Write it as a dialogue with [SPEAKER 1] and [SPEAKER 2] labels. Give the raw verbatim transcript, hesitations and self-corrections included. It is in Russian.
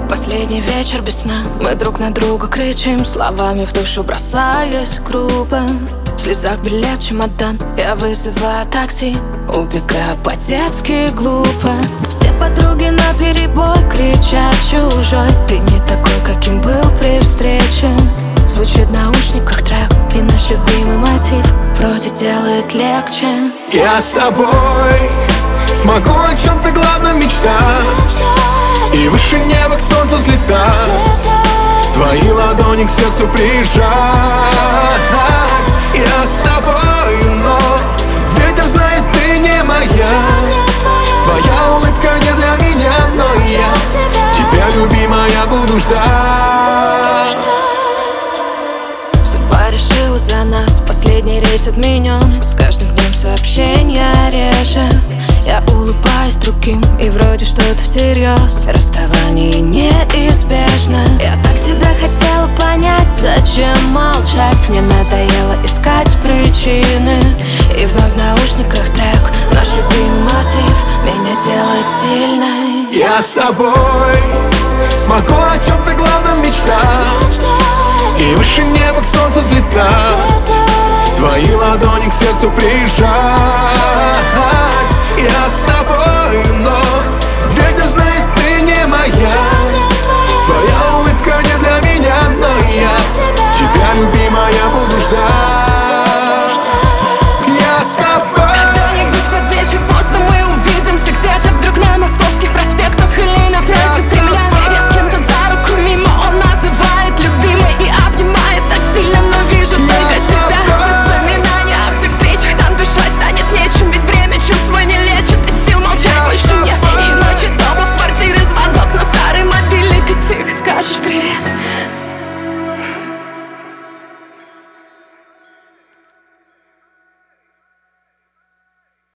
[SPEAKER 1] Последний вечер без сна, мы друг на друга кричим, словами в душу бросаясь грубо. В слезах билет, чемодан, я вызываю такси, убегаю по-детски глупо. Все подруги наперебой кричат чужой, ты не такой, каким был при встрече. Звучит в наушниках трек, и наш любимый мотив вроде делает легче.
[SPEAKER 2] Я с тобой смогу о чем-то главном мечтать, и выше неба к солнцу взлетать, твои ладони к сердцу прижать. Я с тобой, но ветер знает, ты не моя. Твоя улыбка не для меня, но я тебя, любимая, буду ждать.
[SPEAKER 1] Судьба решила за нас, последний рейс отменен. С каждым днем сообщения реже. Я улыбаюсь другим, и вроде что-то всерьез. Расставание неизбежно. Я так тебя хотела понять, зачем молчать? Мне надоело искать причины. И вновь в наушниках трек, наш любимый мотив меня делает сильной.
[SPEAKER 2] Я с тобой смогу о чем-то главном мечтать, и выше неба к солнцу взлетать, твои ладони к сердцу прижать. Я с тобой, но